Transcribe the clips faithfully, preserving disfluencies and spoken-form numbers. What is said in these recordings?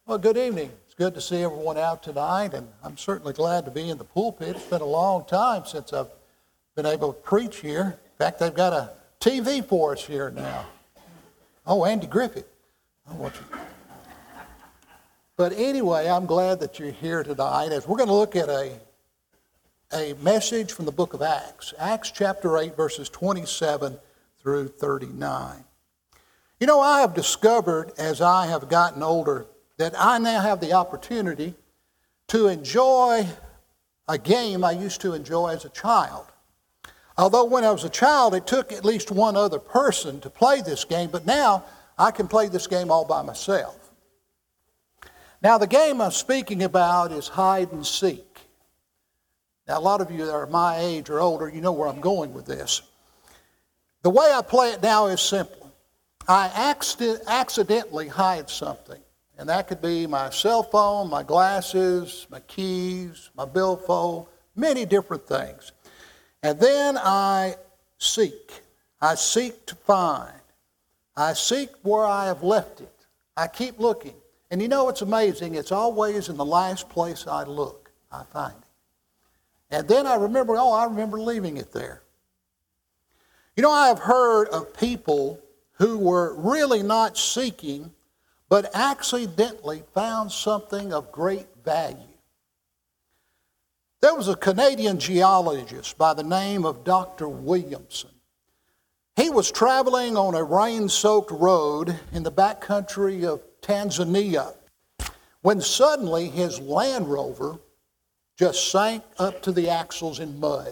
Well, good evening. It's good to see everyone out tonight, and I'm certainly glad to be in the pulpit. It's been a long time since I've been able to preach here. In fact, they've got a T V for us here now. Oh, Andy Griffith. I want you. But anyway, I'm glad that you're here tonight as we're going to look at a, a message from the book of Acts. Acts chapter eight, verses twenty-seven through thirty-nine. You know, I have discovered as I have gotten older that I now have the opportunity to enjoy a game I used to enjoy as a child. Although when I was a child, it took at least one other person to play this game, but now I can play this game all by myself. Now, the game I'm speaking about is hide and seek. Now, a lot of you that are my age or older, you know where I'm going with this. The way I play it now is simple. I accidentally hide something. And that could be my cell phone, my glasses, my keys, my billfold, many different things. And then I seek. I seek to find. I seek where I have left it. I keep looking. And you know, it's amazing. It's always in the last place I look, I find it. And then I remember, oh, I remember leaving it there. You know, I have heard of people who were really not seeking, but accidentally found something of great value. There was a Canadian geologist by the name of Doctor Williamson. He was traveling on a rain-soaked road in the backcountry of Tanzania when suddenly his Land Rover just sank up to the axles in mud.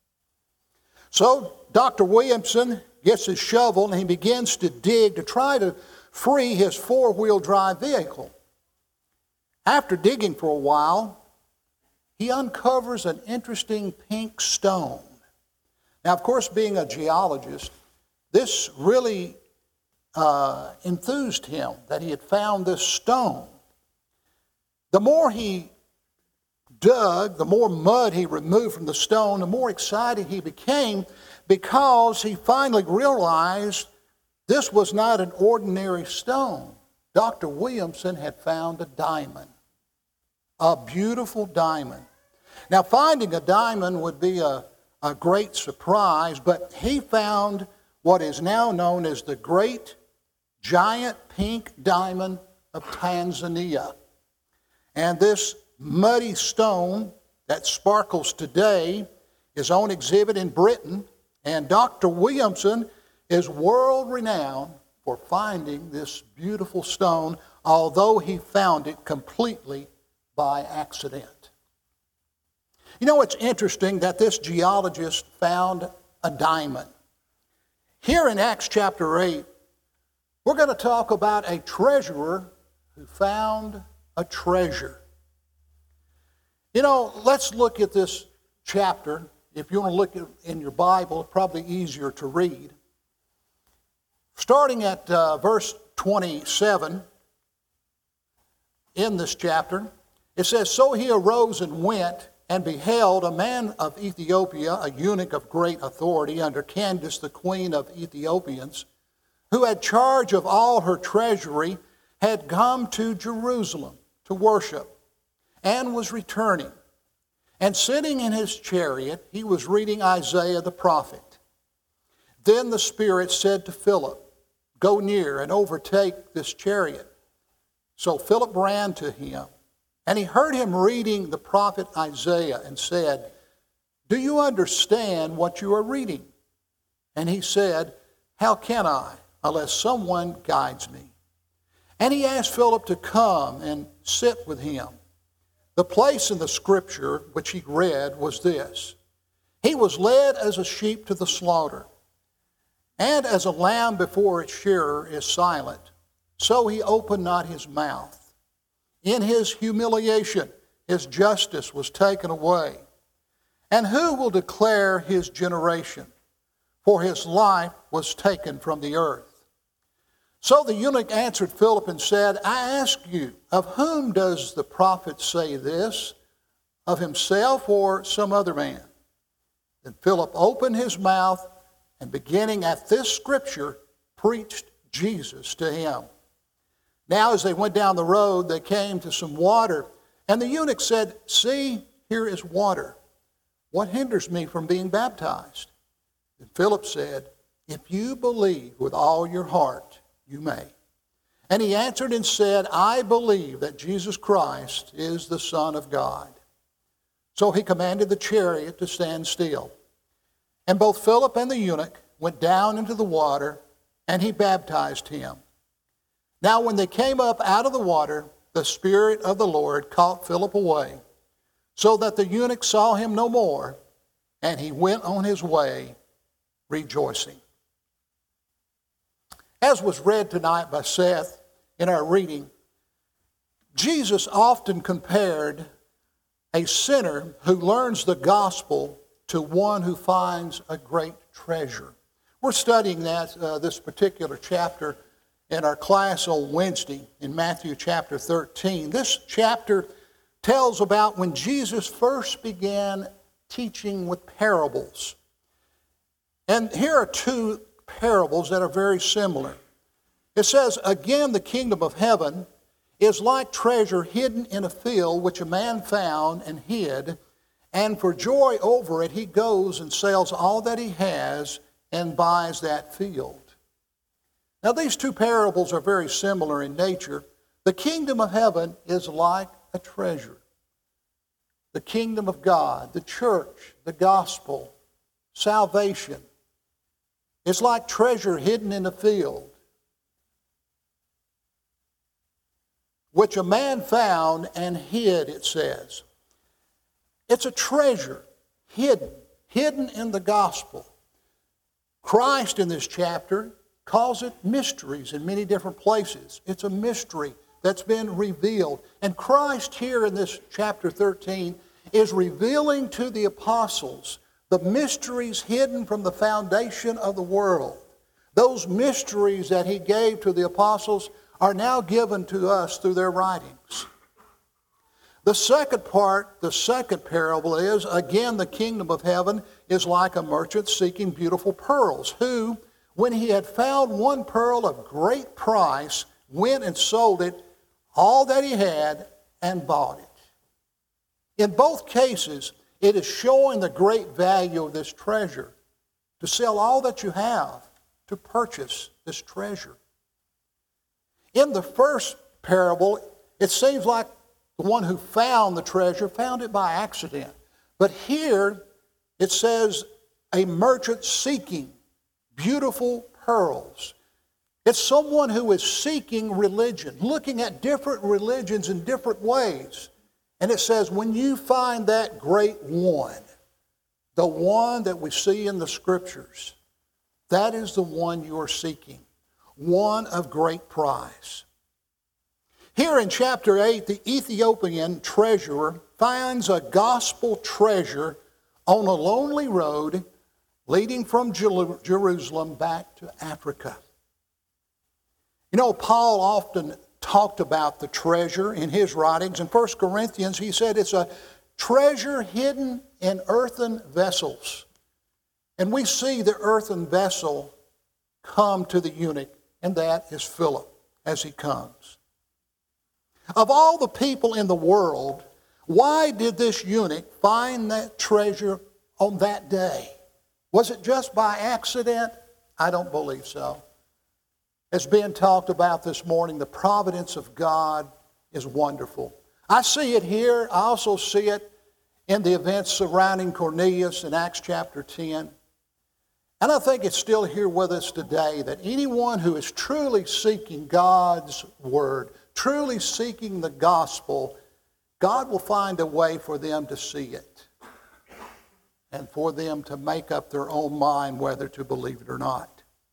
So Doctor Williamson gets his shovel and he begins to dig to try to free his four-wheel drive vehicle. After digging for a while, he uncovers an interesting pink stone. Now, of course, being a geologist, this really uh, enthused him that he had found this stone. The more he dug, the more mud he removed from the stone, the more excited he became because he finally realized this was not an ordinary stone. Doctor Williamson had found a diamond, a beautiful diamond. Now, finding a diamond would be a, a great surprise, but he found what is now known as the Great Giant Pink Diamond of Tanzania. And this muddy stone that sparkles today is on exhibit in Britain, and Doctor Williamson is world-renowned for finding this beautiful stone, although he found it completely by accident. You know, it's interesting that this geologist found a diamond. Here in Acts chapter eight, we're going to talk about a treasurer who found a treasure. You know, let's look at this chapter. If you want to look at in your Bible, it's probably easier to read. Starting at uh, verse twenty-seven in this chapter, it says, "So he arose and went and beheld a man of Ethiopia, a eunuch of great authority under Candace, the queen of Ethiopians, who had charge of all her treasury, had come to Jerusalem to worship and was returning. And sitting in his chariot, he was reading Isaiah the prophet. Then the Spirit said to Philip, 'Go near and overtake this chariot.' So Philip ran to him, and he heard him reading the prophet Isaiah and said, 'Do you understand what you are reading?' And he said, 'How can I, unless someone guides me?' And he asked Philip to come and sit with him. The place in the scripture which he read was this: He was led as a sheep to the slaughter, and as a lamb before its shearer is silent, so he opened not his mouth. In his humiliation, his justice was taken away. And who will declare his generation? For his life was taken from the earth.' So the eunuch answered Philip and said, 'I ask you, of whom does the prophet say this? Of himself or some other man?' Then Philip opened his mouth and beginning at this scripture, preached Jesus to him. Now as they went down the road, they came to some water, and the eunuch said, "See, here is water. What hinders me from being baptized?" And Philip said, "If you believe with all your heart, you may." And he answered and said, "I believe that Jesus Christ is the Son of God." So he commanded the chariot to stand still. And both Philip and the eunuch went down into the water, and he baptized him. Now when they came up out of the water, the Spirit of the Lord caught Philip away, so that the eunuch saw him no more, and he went on his way rejoicing. As was read tonight by Seth in our reading, Jesus often compared a sinner who learns the gospel to one who finds a great treasure. We're studying that uh, this particular chapter in our class on Wednesday in Matthew chapter thirteen. This chapter tells about when Jesus first began teaching with parables. And here are two parables that are very similar. It says, "Again, the kingdom of heaven is like treasure hidden in a field, which a man found and hid, and for joy over it he goes and sells all that he has and buys that field." Now these two parables are very similar in nature. The kingdom of heaven is like a treasure. The kingdom of God, the church, the gospel, salvation, is like treasure hidden in a field, which a man found and hid, it says. It's a treasure hidden, hidden in the gospel. Christ in this chapter calls it mysteries in many different places. It's a mystery that's been revealed. And Christ here in this chapter thirteen is revealing to the apostles the mysteries hidden from the foundation of the world. Those mysteries that he gave to the apostles are now given to us through their writings. The second part, the second parable is, again, the kingdom of heaven is like a merchant seeking beautiful pearls, who, when he had found one pearl of great price, went and sold it, all that he had, and bought it. In both cases, it is showing the great value of this treasure, to sell all that you have to purchase this treasure. In the first parable, it seems like the one who found the treasure found it by accident. But here it says a merchant seeking beautiful pearls. It's someone who is seeking religion, looking at different religions in different ways. And it says, when you find that great one, the one that we see in the Scriptures, that is the one you are seeking, one of great price. Here in chapter eight, the Ethiopian treasurer finds a gospel treasure on a lonely road leading from Jerusalem back to Africa. You know, Paul often talked about the treasure in his writings. In First Corinthians, he said it's a treasure hidden in earthen vessels. And we see the earthen vessel come to the eunuch, and that is Philip as he comes. Of all the people in the world, why did this eunuch find that treasure on that day? Was it just by accident? I don't believe so. As Ben talked about this morning, the providence of God is wonderful. I see it here. I also see it in the events surrounding Cornelius in Acts chapter ten. And I think it's still here with us today, that anyone who is truly seeking God's word, truly seeking the gospel, God will find a way for them to see it and for them to make up their own mind whether to believe it or not.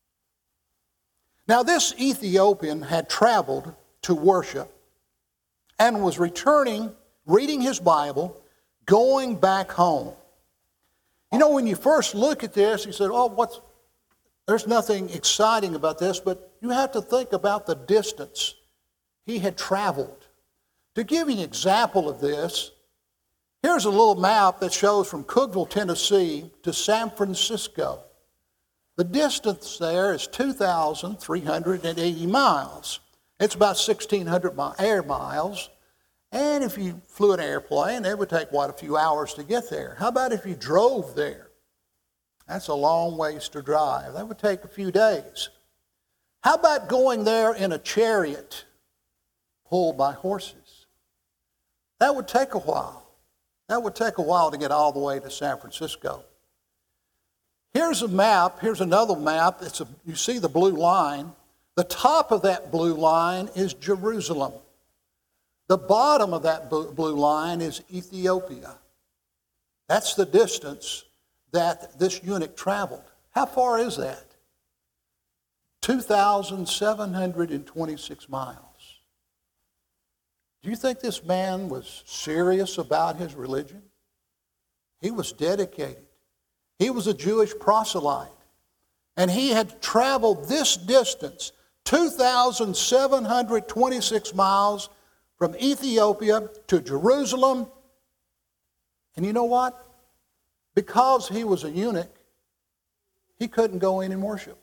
Now, this Ethiopian had traveled to worship and was returning, reading his Bible, going back home. You know, when you first look at this, you said, oh, what's, there's nothing exciting about this, but you have to think about the distance he had traveled. To give you an example of this, here's a little map that shows from Cookeville, Tennessee to San Francisco. The distance there is two thousand three hundred eighty miles. It's about sixteen hundred air miles. And if you flew an airplane, it would take, what, a few hours to get there. How about if you drove there? That's a long ways to drive. That would take a few days. How about going there in a chariot pulled by horses? That would take a while. That would take a while to get all the way to San Francisco. Here's a map. Here's another map. It's a, you see the blue line. The top of that blue line is Jerusalem. The bottom of that blue line is Ethiopia. That's the distance that this eunuch traveled. How far is that? two thousand seven hundred twenty-six miles. Do you think this man was serious about his religion? He was dedicated. He was a Jewish proselyte. And he had traveled this distance, two thousand seven hundred twenty-six miles, from Ethiopia to Jerusalem. And you know what? Because he was a eunuch, he couldn't go in and worship.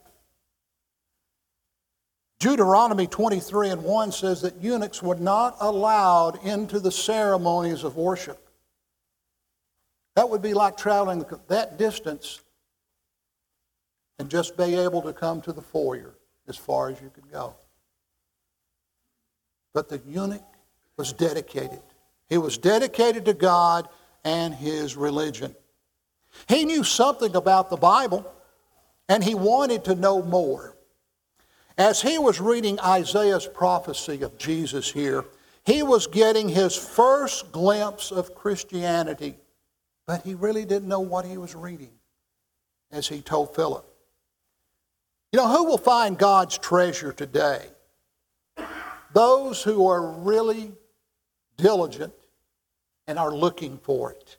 Deuteronomy twenty-three and one says that eunuchs were not allowed into the ceremonies of worship. That would be like traveling that distance and just be able to come to the foyer as far as you could go. But the eunuch was dedicated. He was dedicated to God and his religion. He knew something about the Bible, and he wanted to know more. As he was reading Isaiah's prophecy of Jesus here, he was getting his first glimpse of Christianity, but he really didn't know what he was reading, as he told Philip. You know, who will find God's treasure today? Those who are really diligent and are looking for it.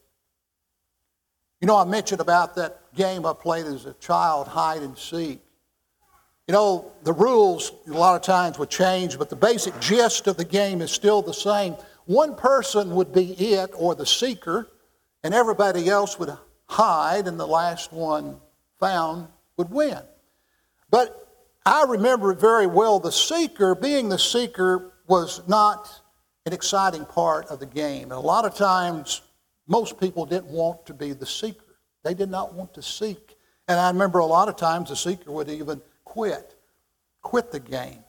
You know, I mentioned about that game I played as a child, hide and seek. You know, the rules a lot of times would change, but the basic gist of the game is still the same. One person would be it, or the seeker, and everybody else would hide, and the last one found would win. But I remember very well, the seeker, being the seeker, was not an exciting part of the game. And a lot of times, most people didn't want to be the seeker. They did not want to seek. And I remember a lot of times the seeker would even quit, quit the game.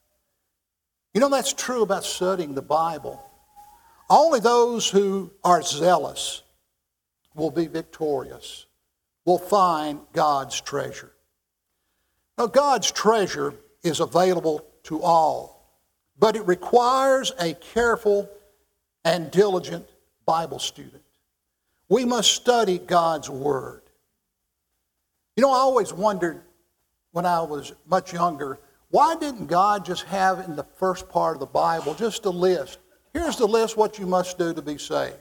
You know, that's true about studying the Bible. Only those who are zealous will be victorious, will find God's treasure. Now, God's treasure is available to all, but it requires a careful and diligent Bible student. We must study God's Word. You know, I always wondered when I was much younger, why didn't God just have in the first part of the Bible just a list? Here's the list what you must do to be saved.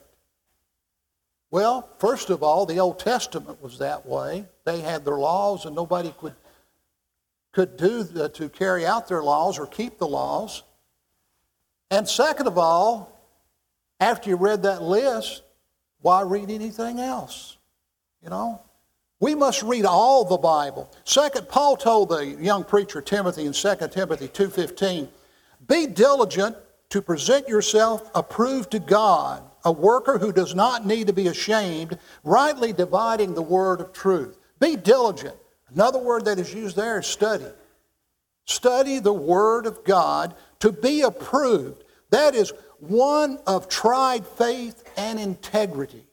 Well, first of all, the Old Testament was that way. They had their laws, and nobody could could do the, to carry out their laws or keep the laws. And second of all, after you read that list, why read anything else? You know, we must read all the Bible. Second, Paul told the young preacher Timothy in Second Timothy two fifteen, be diligent to present yourself approved to God, a worker who does not need to be ashamed, rightly dividing the word of truth. Be diligent. Another word that is used there is study. Study the Word of God to be approved. That is one of tried faith and integrity.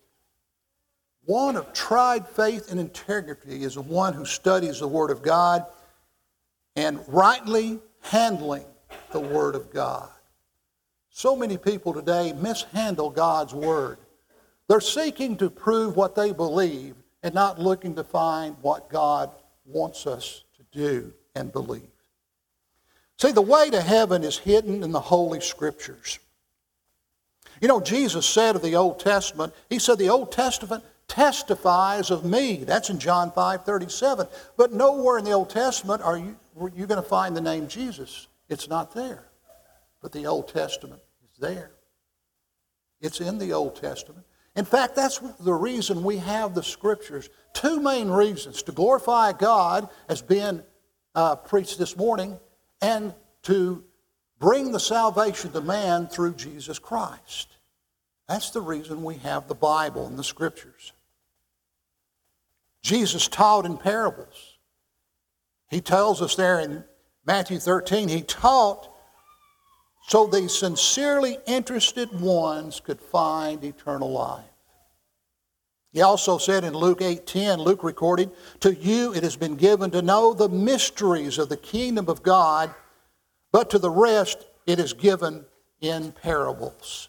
One of tried faith and integrity is the one who studies the Word of God and rightly handling the Word of God. So many people today mishandle God's Word. They're seeking to prove what they believe and not looking to find what God wants us to do and believe. See, the way to heaven is hidden in the Holy Scriptures. You know, Jesus said of the Old Testament, he said the Old Testament testifies of me. That's in John five thirty-seven. But nowhere in the Old Testament are you, you're going to find the name Jesus. It's not there. But the Old Testament is there. It's in the Old Testament. In fact, that's the reason we have the Scriptures. Two main reasons: to glorify God, as Ben uh, preached this morning, and to bring the salvation to man through Jesus Christ. That's the reason we have the Bible and the Scriptures. Jesus taught in parables. He tells us there in Matthew thirteen, he taught so the sincerely interested ones could find eternal life. He also said in Luke eight ten, Luke recorded, "To you it has been given to know the mysteries of the kingdom of God, but to the rest it is given in parables."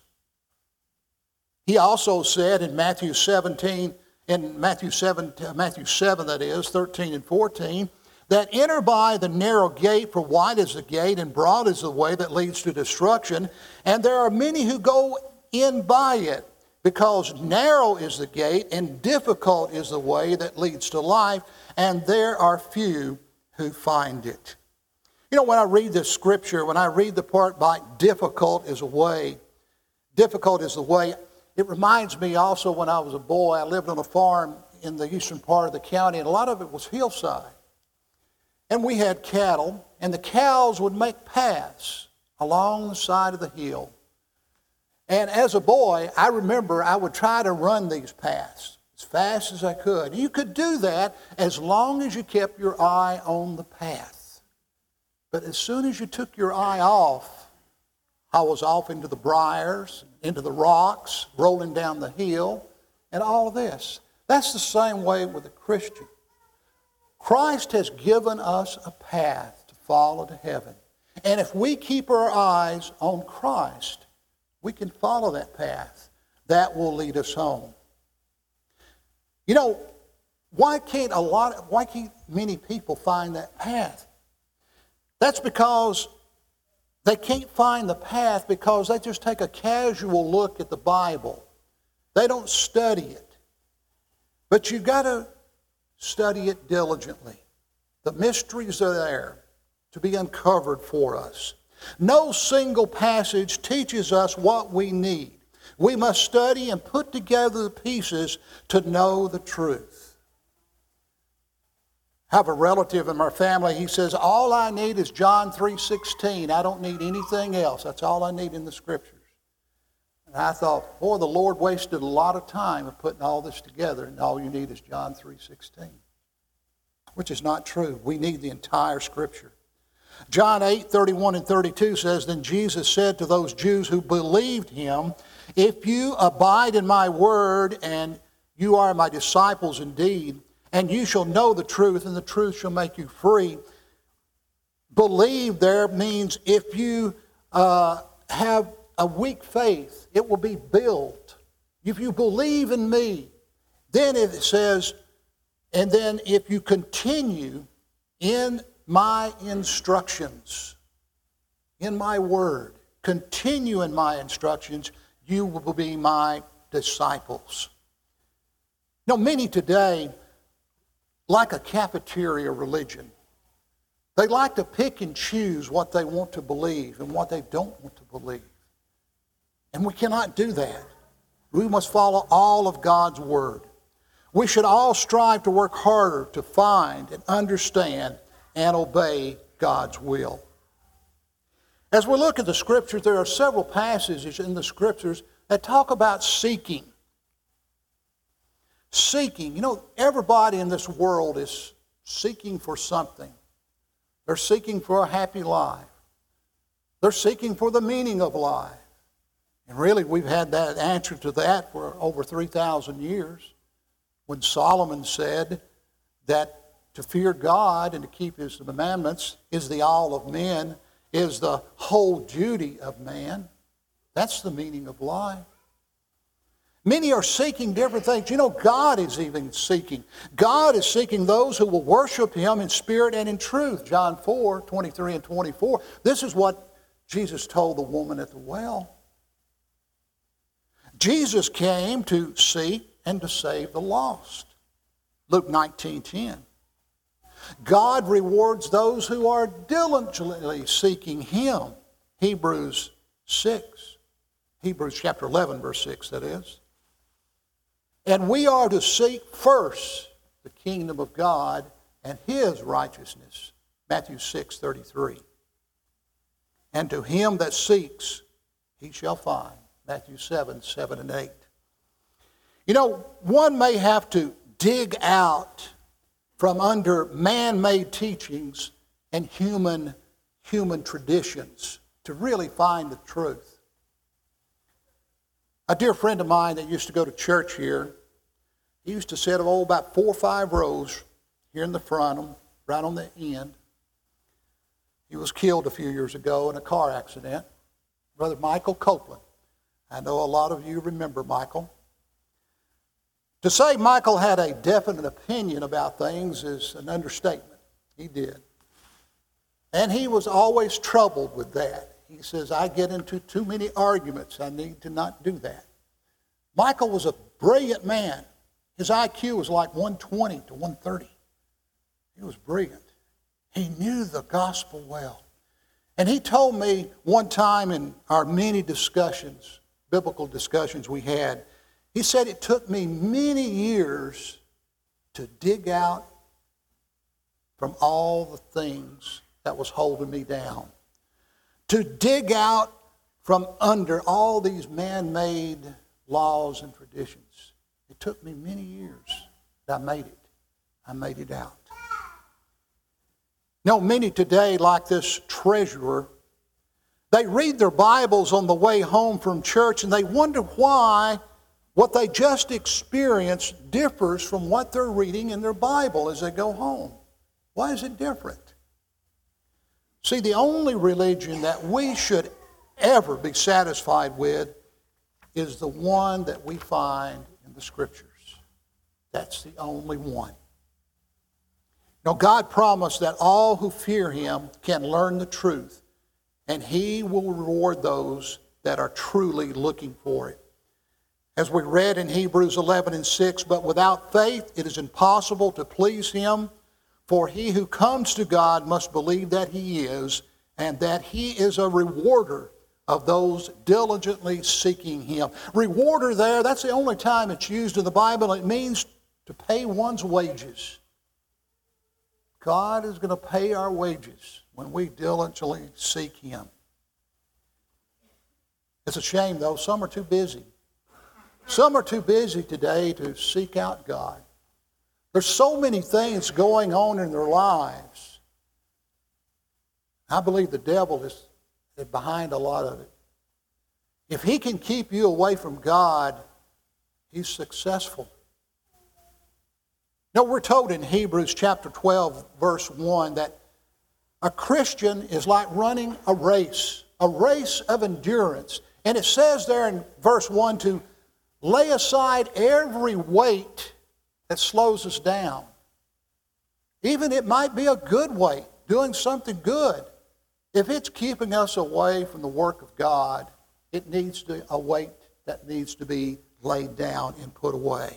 He also said in Matthew seventeen, in Matthew seven, Matthew seven that is, thirteen and fourteen, that enter by the narrow gate, for wide is the gate and broad is the way that leads to destruction, and there are many who go in by it, because narrow is the gate and difficult is the way that leads to life, and there are few who find it. You know, when I read this scripture, when I read the part by difficult is a way, difficult is the way, it reminds me also when I was a boy, I lived on a farm in the eastern part of the county, and a lot of it was hillside. And we had cattle, and the cows would make paths along the side of the hill. And as a boy, I remember I would try to run these paths as fast as I could. You could do that as long as you kept your eye on the path. But as soon as you took your eye off, I was off into the briars, into the rocks, rolling down the hill, and all of this. That's the same way with a Christian. Christ has given us a path to follow to heaven. And if we keep our eyes on Christ, we can follow that path. That will lead us home. You know, why can't a lot, why can't many people find that path? That's because they can't find the path because they just take a casual look at the Bible. They don't study it. But you've got to study it diligently. The mysteries are there to be uncovered for us. No single passage teaches us what we need. We must study and put together the pieces to know the truth. I have a relative in my family, he says, all I need is John three sixteen. I don't need anything else. That's all I need in the Scriptures. And I thought, boy, the Lord wasted a lot of time of putting all this together, and all you need is John three sixteen. Which is not true. We need the entire Scripture. John eight thirty-one and thirty-two says, "Then Jesus said to those Jews who believed him, 'If you abide in my word, and you are my disciples indeed, and you shall know the truth, and the truth shall make you free.'" Believe there means if you uh, have a weak faith, it will be built. If you believe in me, then it says, and then if you continue in my instructions, in my word, continue in my instructions, you will be my disciples. You know, many today like a cafeteria religion. They like to pick and choose what they want to believe and what they don't want to believe. And we cannot do that. We must follow all of God's word. We should all strive to work harder to find and understand and obey God's will. As we look at the Scriptures, there are several passages in the Scriptures that talk about seeking. Seeking. You know, everybody in this world is seeking for something. They're seeking for a happy life. They're seeking for the meaning of life. And really, we've had that answer to that for over three thousand years. When Solomon said that to fear God and to keep his commandments is the all of men, is the whole duty of man. That's the meaning of life. Many are seeking different things. You know, God is even seeking. God is seeking those who will worship him in spirit and in truth. John four, twenty-three and twenty-four. This is what Jesus told the woman at the well. Jesus came to seek and to save the lost. Luke nineteen ten. God rewards those who are diligently seeking him. Hebrews six. Hebrews chapter eleven, verse six, that is. And we are to seek first the kingdom of God and his righteousness. Matthew six thirty-three. and to him that seeks, he shall find. Matthew seven, seven and eight. You know, one may have to dig out from under man-made teachings and human, human traditions to really find the truth. A dear friend of mine that used to go to church here, he used to sit oh, about four or five rows here in the front, right on the end. He was killed a few years ago in a car accident. Brother Michael Copeland. I know a lot of you remember Michael. To say Michael had a definite opinion about things is an understatement. He did. And he was always troubled with that. He says, I get into too many arguments. I need to not do that. Michael was a brilliant man. His I Q was like one twenty to one thirty. He was brilliant. He knew the gospel well. And he told me one time in our many discussions, biblical discussions we had, he said it took me many years to dig out from all the things that was holding me down. To dig out from under all these man-made laws and traditions. It took me many years, but I made it. I made it out. You know, many today, like this treasurer, they read their Bibles on the way home from church and they wonder why what they just experienced differs from what they're reading in their Bible as they go home. Why is it different? See, the only religion that we should ever be satisfied with is the one that we find in the Scriptures. That's the only one. Now, God promised that all who fear Him can learn the truth, and He will reward those that are truly looking for it. As we read in Hebrews eleven and six, but without faith it is impossible to please Him, for he who comes to God must believe that He is, and that He is a rewarder of those diligently seeking Him. Rewarder there, that's the only time it's used in the Bible. It means to pay one's wages. God is going to pay our wages when we diligently seek Him. It's a shame, though. Some are too busy. Some are too busy today to seek out God. There's so many things going on in their lives. I believe the devil is behind a lot of it. If he can keep you away from God, he's successful. Now, we're told in Hebrews chapter twelve, verse one, that a Christian is like running a race, a race of endurance. And it says there in verse one to lay aside every weight that slows us down. Even it might be a good weight, doing something good. If it's keeping us away from the work of God, it needs to, a weight that needs to be laid down and put away.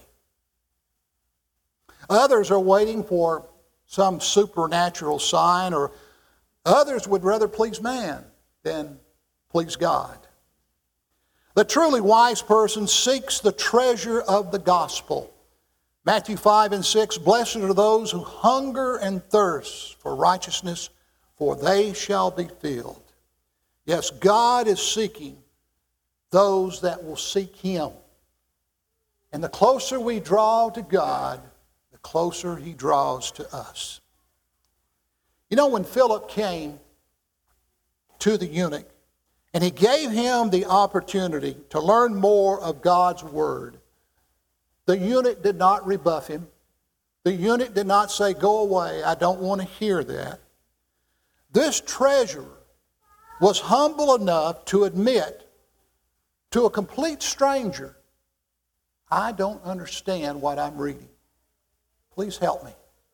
Others are waiting for some supernatural sign, or others would rather please man than please God. The truly wise person seeks the treasure of the gospel. Matthew five and six, blessed are those who hunger and thirst for righteousness, for they shall be filled. Yes, God is seeking those that will seek Him. And the closer we draw to God, the closer He draws to us. You know, when Philip came to the eunuch, and he gave him the opportunity to learn more of God's Word, the eunuch did not rebuff him. The eunuch did not say, go away, I don't want to hear that. This treasurer was humble enough to admit to a complete stranger, I don't understand what I'm reading. Please help me.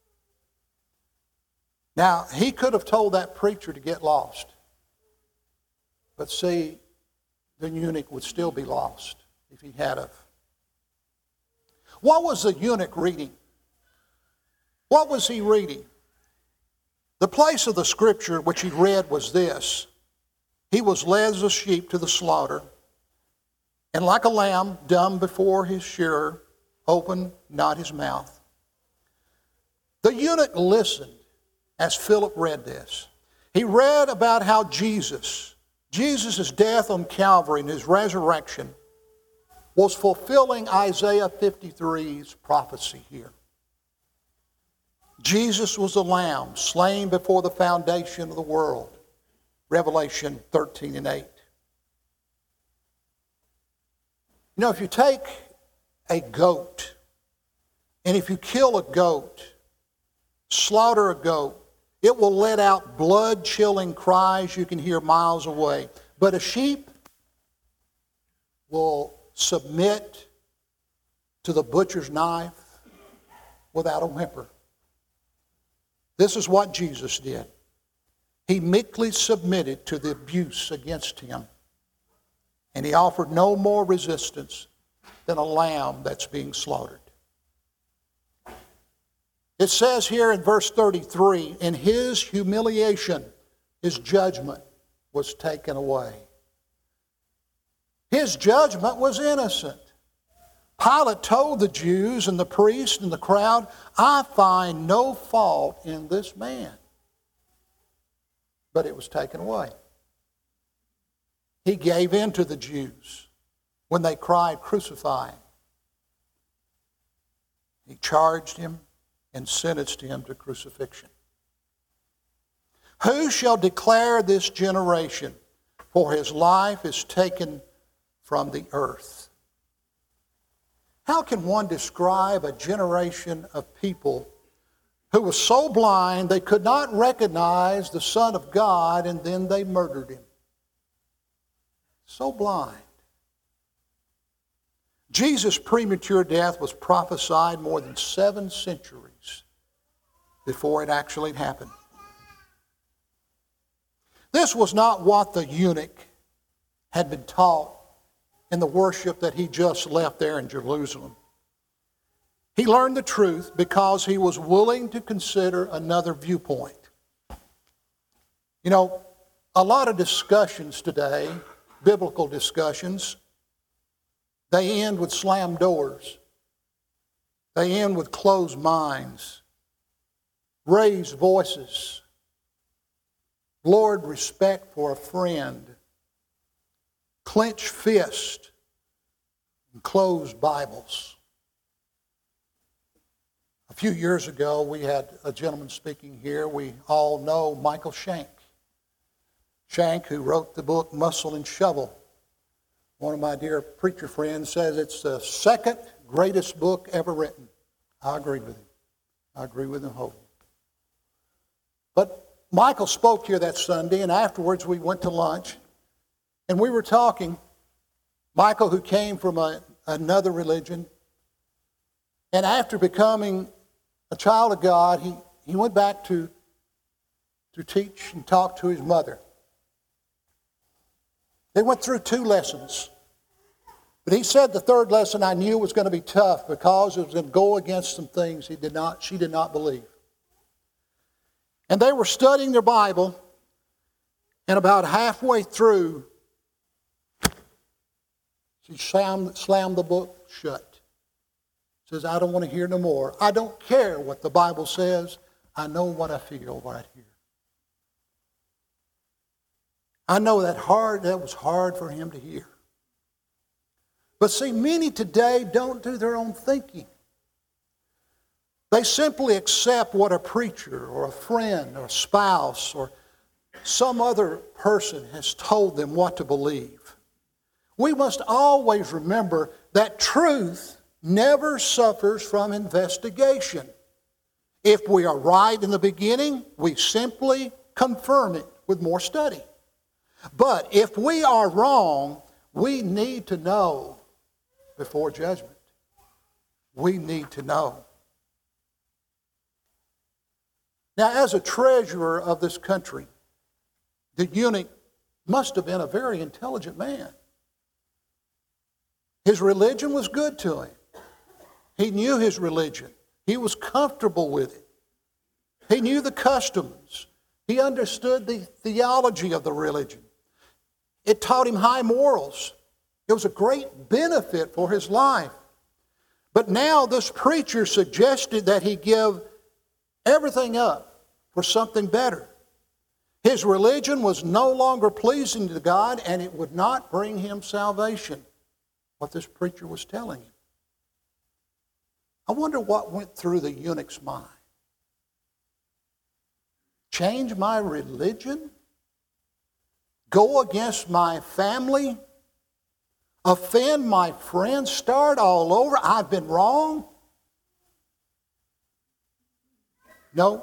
Now, he could have told that preacher to get lost. But see, the eunuch would still be lost if he had of. What was the eunuch reading? What was he reading? The place of the scripture which he read was this. He was led as a sheep to the slaughter, and like a lamb dumb before his shearer, opened not his mouth. The eunuch listened as Philip read this. He read about how Jesus, Jesus' death on Calvary and his resurrection was fulfilling Isaiah fifty-three's prophecy here. Jesus was the Lamb slain before the foundation of the world. Revelation thirteen and eight. You know, if you take a goat, and if you kill a goat, slaughter a goat, it will let out blood-chilling cries you can hear miles away. But a sheep will submit to the butcher's knife without a whimper. This is what Jesus did. He meekly submitted to the abuse against him. And he offered no more resistance than a lamb that's being slaughtered. It says here in verse thirty-three, in his humiliation, his judgment was taken away. His judgment was innocent. Pilate told the Jews and the priests and the crowd, I find no fault in this man. But it was taken away. He gave in to the Jews when they cried, crucify him. He charged him and sentenced him to crucifixion. Who shall declare this generation? For his life is taken from the earth. How can one describe a generation of people who was so blind they could not recognize the Son of God, and then they murdered him? So blind. Jesus' premature death was prophesied more than seven centuries before it actually happened. This was not what the eunuch had been taught in the worship that he just left there in Jerusalem. He learned the truth because he was willing to consider another viewpoint. You know, a lot of discussions today, biblical discussions, they end with slammed doors. They end with closed minds, raised voices, lowered respect for a friend, clenched fist, and closed Bibles. A few years ago, we had a gentleman speaking here. We all know Michael Shank. Shank, who wrote the book Muscle and Shovel. One of my dear preacher friends says it's the second greatest book ever written. I agree with him. I agree with him wholly. But Michael spoke here that Sunday, and afterwards we went to lunch, and we were talking. Michael, who came from a, another religion, and after becoming a child of God, he, he went back to, to teach and talk to his mother. They went through two lessons. But he said the third lesson I knew was going to be tough because it was going to go against some things he did not, she did not believe. And they were studying their Bible, and about halfway through, she slammed, slammed the book shut. Says, I don't want to hear no more. I don't care what the Bible says. I know what I feel right here. I know that hard, that was hard for him to hear. But see, many today don't do their own thinking. They simply accept what a preacher or a friend or a spouse or some other person has told them what to believe. We must always remember that truth never suffers from investigation. If we are right in the beginning, we simply confirm it with more study. But if we are wrong, we need to know before judgment. We need to know. Now, as a treasurer of this country, the eunuch must have been a very intelligent man. His religion was good to him. He knew his religion. He was comfortable with it. He knew the customs. He understood the theology of the religion. It taught him high morals. It was a great benefit for his life. But now this preacher suggested that he give everything up for something better. His religion was no longer pleasing to God, and it would not bring him salvation, what this preacher was telling him. I wonder what went through the eunuch's mind. Change my religion? Go against my family? Offend my friends? Start all over? I've been wrong? No.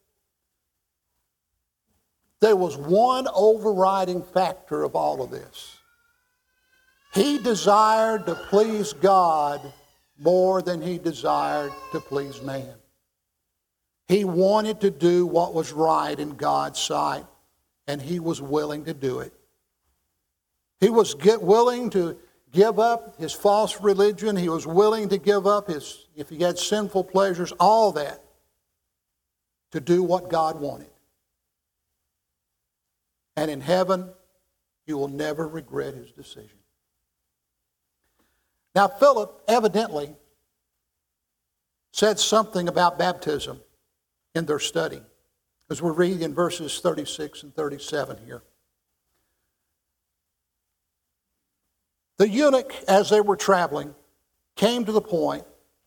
There was one overriding factor of all of this. He desired to please God more than he desired to please man. He wanted to do what was right in God's sight, and he was willing to do it. He was get willing to give up his false religion. He was willing to give up his, if he had sinful pleasures, all that, to do what God wanted. And in heaven, he will never regret his decision. Now, Philip evidently said something about baptism in their study, as we're reading in verses thirty-six and thirty-seven here. The eunuch, as they were traveling, came to the point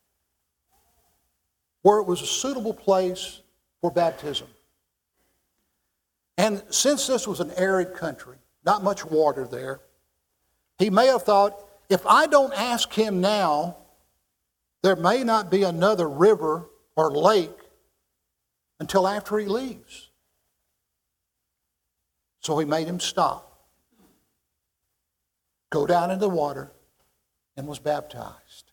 where it was a suitable place for baptism. And since this was an arid country, not much water there, he may have thought, if I don't ask him now, there may not be another river or lake until after he leaves. So he made him stop, go down into the water, and was baptized.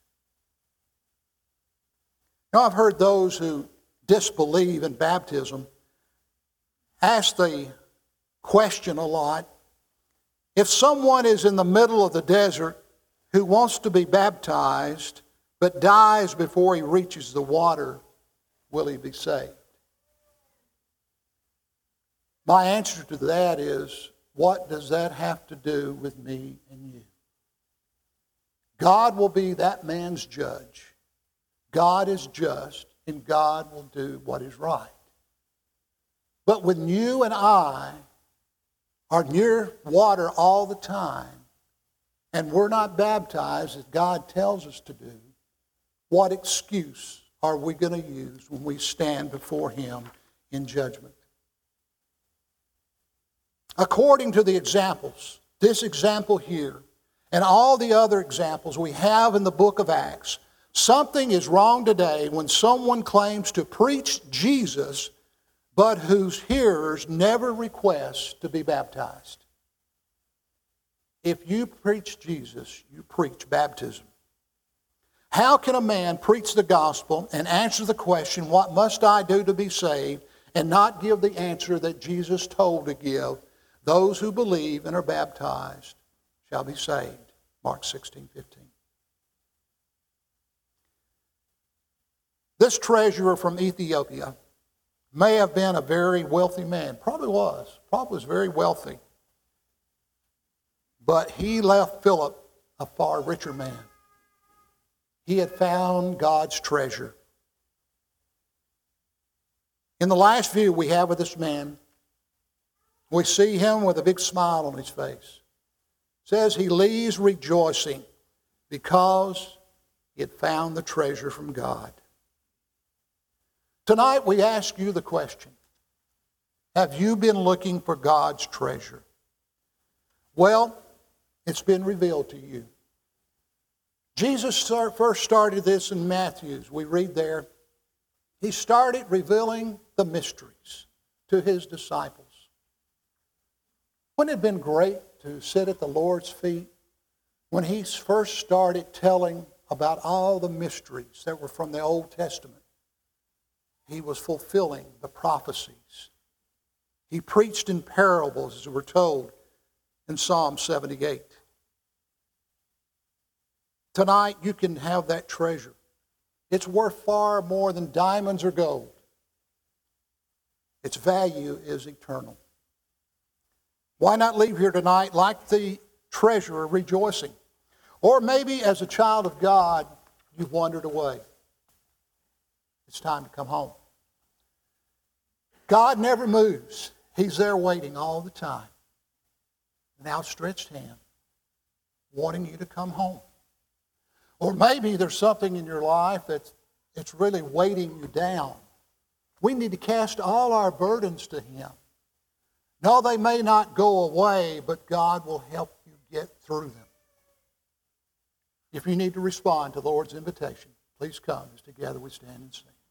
Now, I've heard those who disbelieve in baptism ask the question a lot, if someone is in the middle of the desert who wants to be baptized but dies before he reaches the water, will he be saved? My answer to that is, what does that have to do with me and you? God will be that man's judge. God is just, and God will do what is right. But when you and I are near water all the time, and we're not baptized as God tells us to do, what excuse are we going to use when we stand before him in judgment? According to the examples, this example here, and all the other examples we have in the book of Acts, something is wrong today when someone claims to preach Jesus, but whose hearers never request to be baptized. If you preach Jesus, you preach baptism. How can a man preach the gospel and answer the question, what must I do to be saved, and not give the answer that Jesus told to give? Those who believe and are baptized shall be saved. Mark sixteen fifteen. This treasurer from Ethiopia may have been a very wealthy man. Probably was. Probably was very wealthy. But he left Philip a far richer man. He had found God's treasure. In the last view we have of this man, we see him with a big smile on his face. It says he leaves rejoicing because he had found the treasure from God. Tonight we ask you the question, have you been looking for God's treasure? Well, it's been revealed to you. Jesus start, first started this in Matthew's. We read there, he started revealing the mysteries to his disciples. Wouldn't it have been great to sit at the Lord's feet when he first started telling about all the mysteries that were from the Old Testament? He was fulfilling the prophecies. He preached in parables, as we're told in Psalm seventy-eight. Tonight, you can have that treasure. It's worth far more than diamonds or gold. Its value is eternal. Why not leave here tonight like the treasurer, rejoicing? Or maybe as a child of God, you've wandered away. It's time to come home. God never moves. He's there waiting all the time, an outstretched hand, wanting you to come home. Or maybe there's something in your life that's it's really weighting you down. We need to cast all our burdens to Him. No, they may not go away, but God will help you get through them. If you need to respond to the Lord's invitation, please come as together we stand and sing.